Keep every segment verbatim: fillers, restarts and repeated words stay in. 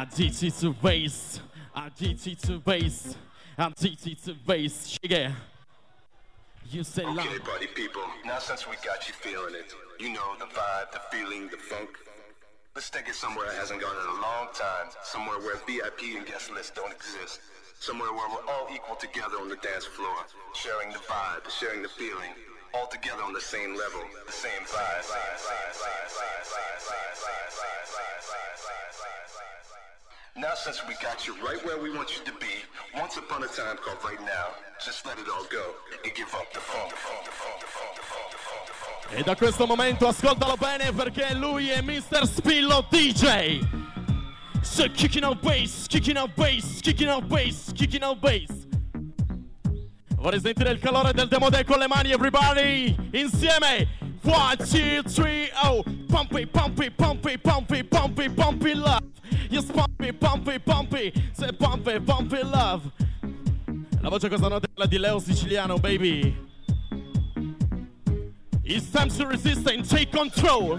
Addicted to bass, addicted to bass, addicted to bass. Shake it. You say loud. Okay, party people. Now since we got you feeling it, you know the vibe, the feeling, the funk. Let's take it somewhere it hasn't gone in a long time. Somewhere where V I P and guest lists don't exist. Somewhere where we're all equal together on the dance floor, sharing the vibe, sharing the feeling, all together on the same level, the same vibe. Now since we got you right where we want you to be, once upon a time called right now, just let it all go and give up the funk. E da questo momento ascoltalo bene perché lui è mister Spillo D J. So kicking out bass, kicking out bass, kicking out bass, kicking out bass. Vorrei sentire il calore del demo day con le mani, everybody! Insieme! One, two, three, oh! Pump it, pump it, pump it, pump it, pump it, pump it, love! Yes, pump it, pump it, pump it! Say pump it, pump it, love! La voce questa nota è quella di Leo Siciliano, baby! It's time to resist and take control!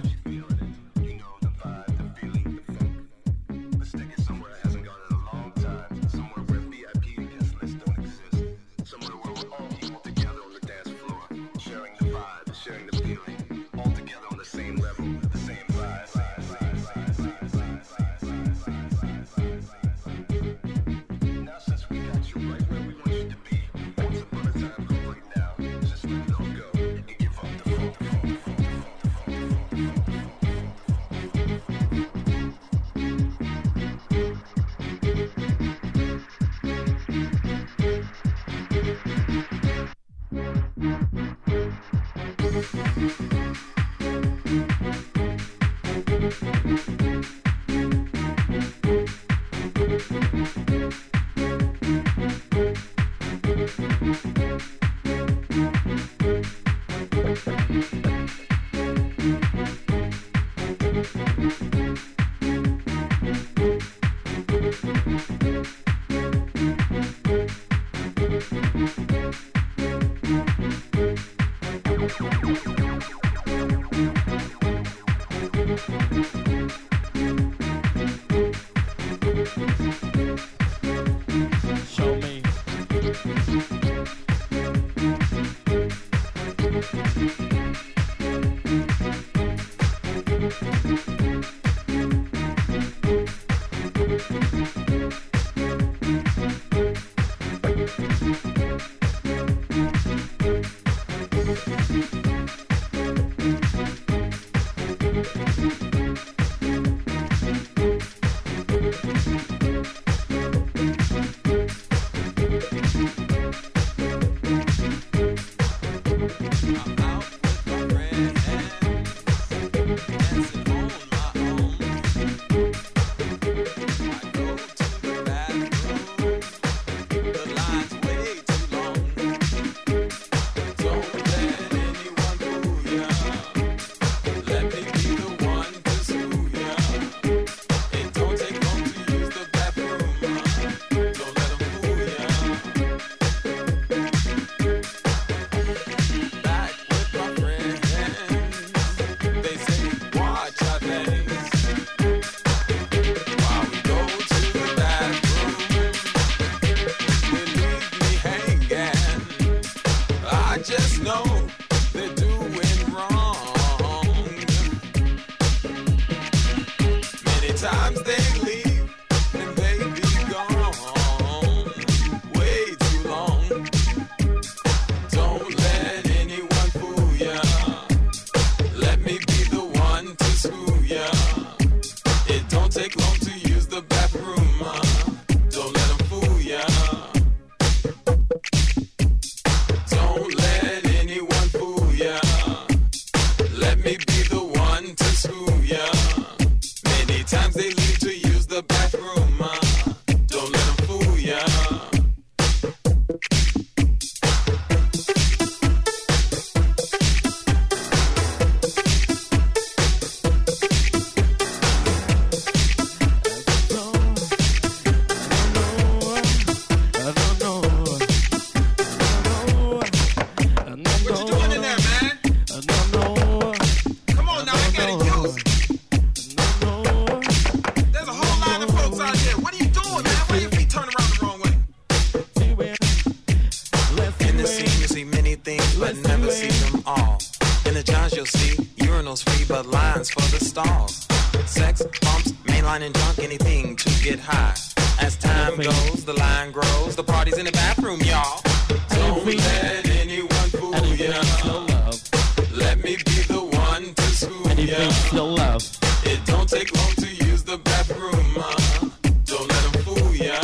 you'll see urinals free, but lines for the stalls. Sex, bumps, mainline and junk, anything to get high. As time goes, the line grows, the party's in the bathroom, y'all. Don't let anyone fool ya. Let me be the one to school ya. It don't take long to use the bathroom, uh. Don't let them fool ya.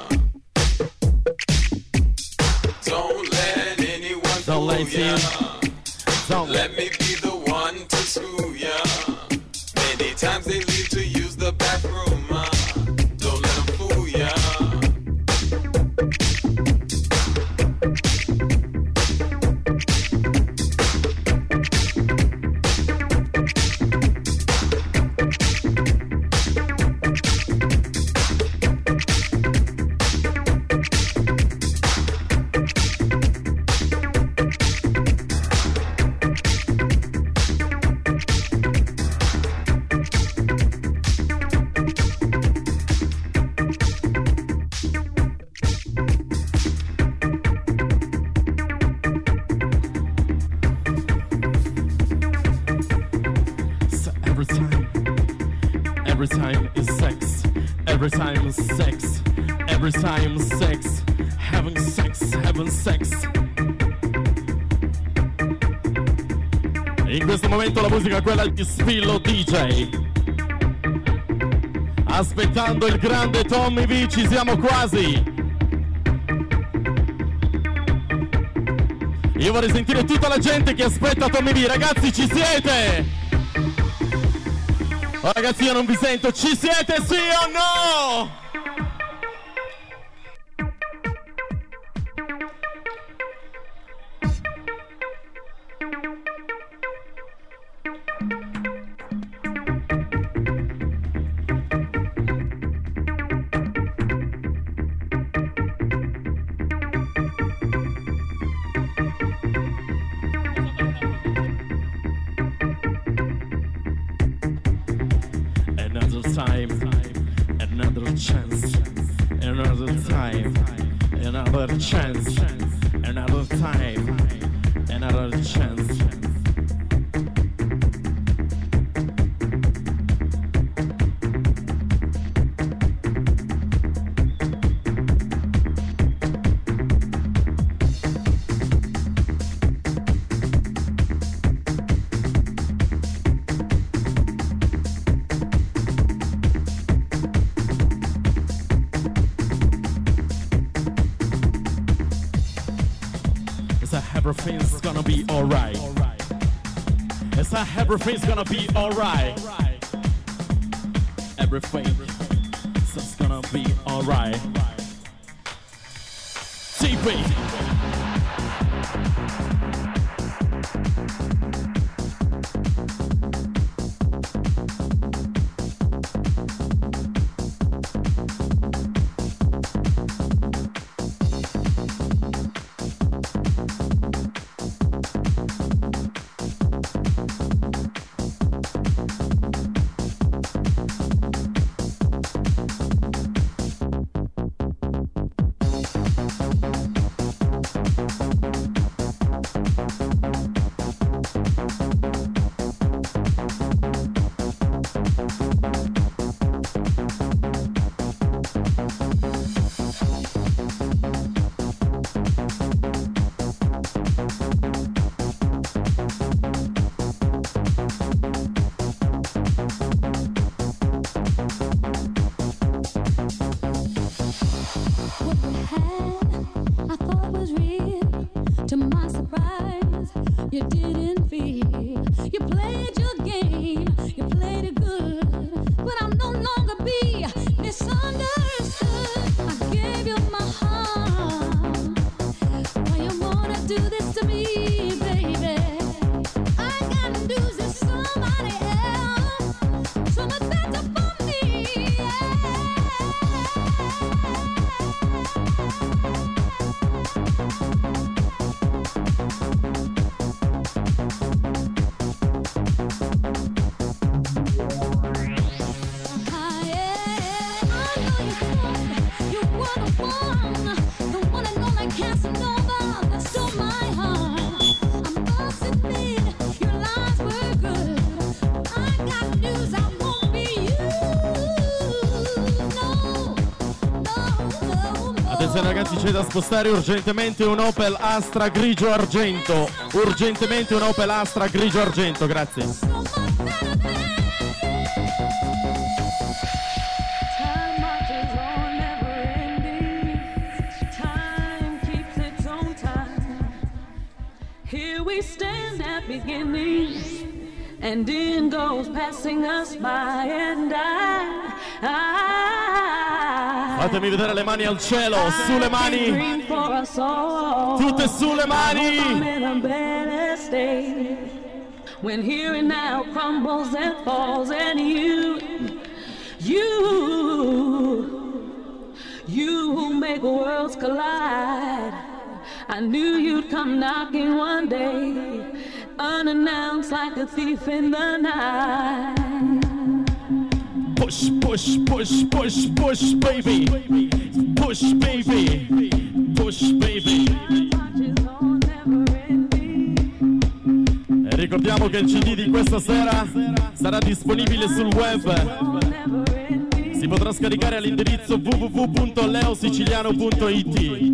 Don't let anyone fool ya. Don't let me be the one to school ya. Many times they leave to use the bathroom, uh. Don't let them fool ya. Every time is sex, every time is sex, every time is sex, having sex, having sex. In questo momento la musica è quella di Spillo D J. Aspettando il grande Tommy V, ci siamo quasi. Io vorrei sentire tutta la gente che aspetta Tommy V, ragazzi, ci siete? Oh, ragazzi, io non vi sento, ci siete sì o no? Time, another chance, another time, another chance, another time, another chance. Everything's gonna be alright. It's a everything's gonna be alright. Everything's gonna be alright. T P. Casanova, that stole my heart. I must admit, your lies were Attenzione ragazzi, c'è da spostare urgentemente un Opel Astra grigio argento. Urgentemente un Opel Astra grigio argento, grazie. And in goes passing us by and I, I Fatemi vedere le mani al cielo, sulle mani, tutte sulle mani. When here and now crumbles and falls and you, you, you make worlds collide. I knew you'd come knocking one day, unannounced like a thief in the night. Push, push, push, push, push, baby. Push, baby. Push, baby. E ricordiamo che il C D di questa sera sarà disponibile sul web. Si potrà scaricare all'indirizzo w w w punto leo siciliano punto i t.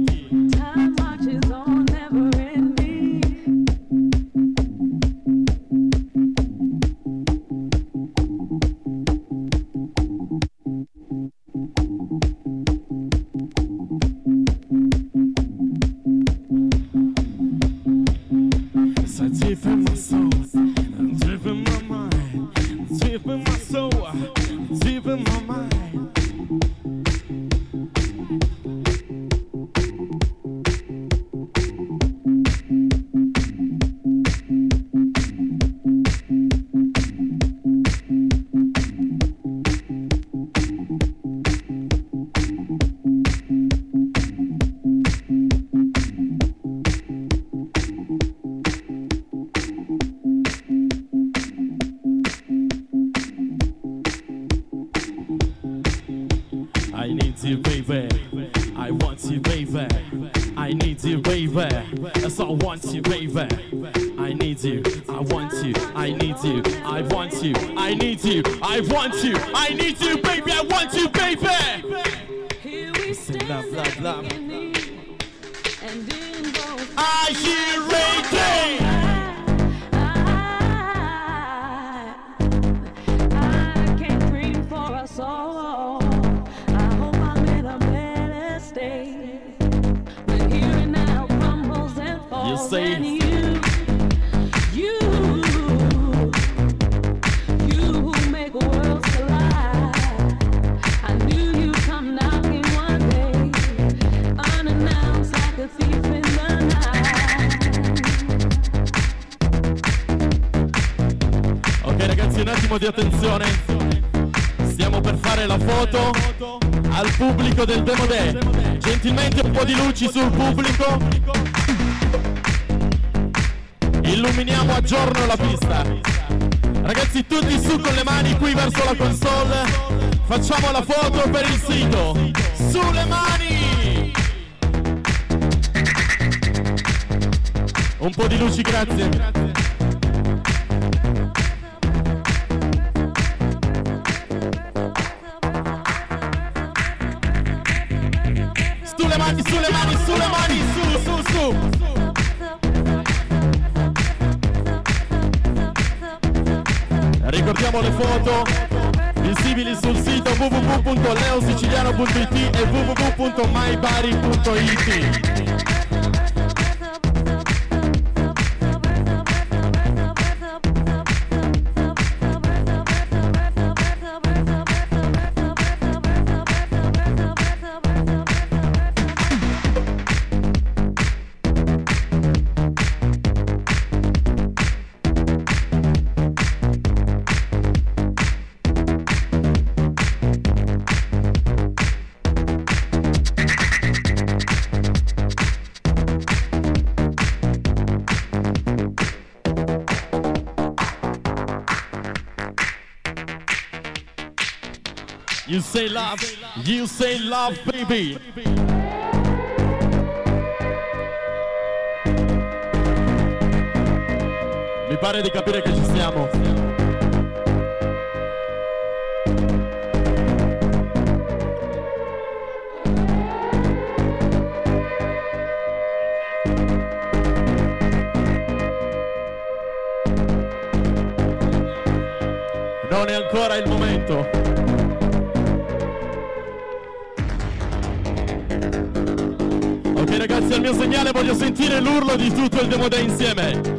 Di attenzione, stiamo per fare la foto al pubblico del Demodè. Gentilmente un po' di luci sul pubblico. Illuminiamo a giorno la pista. Ragazzi, tutti su con le mani qui verso la console. Facciamo la foto per il sito. Sulle mani! Un po' di luci, grazie. Sulle mani, sulle mani, sulle mani, su, su, su. Ricordiamo le foto visibili sul sito w w w punto leo siciliano punto i t e w w w punto my bari punto i t. You say love, you say love, baby. Mi pare di capire che ci siamo. ora è il momento. Ok ragazzi, al mio segnale voglio sentire l'urlo di tutto il Demo Day insieme.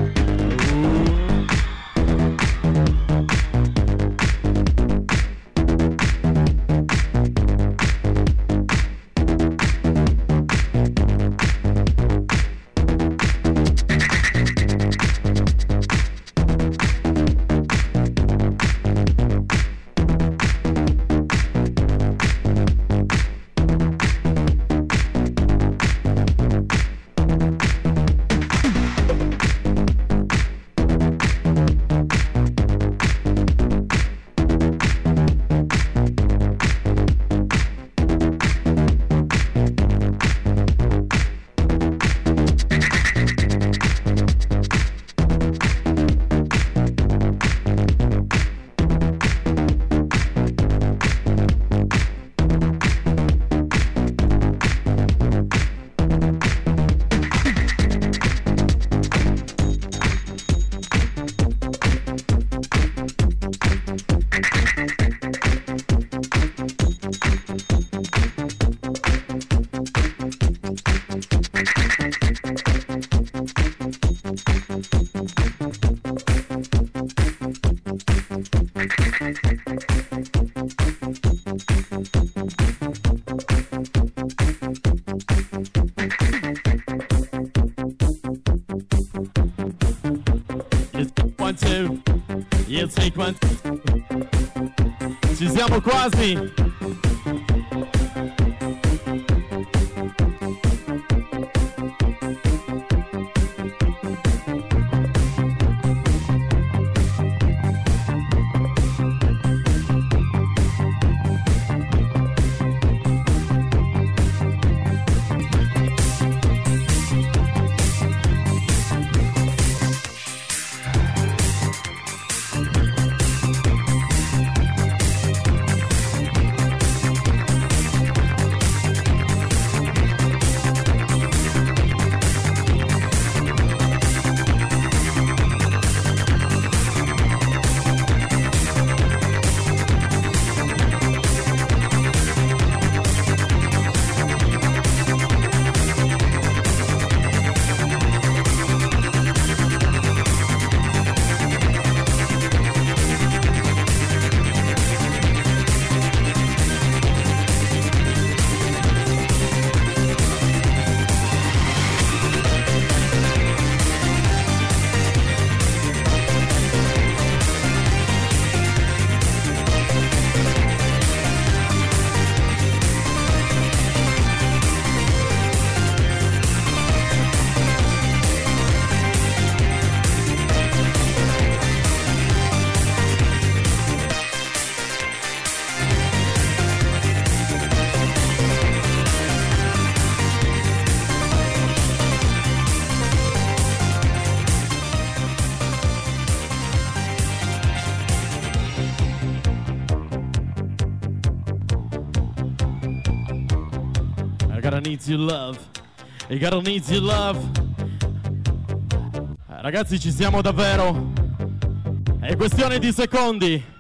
You take one. Ci siamo quasi. I gotta need your love. I gotta need your love. Eh, ragazzi, ci siamo davvero. È questione di secondi.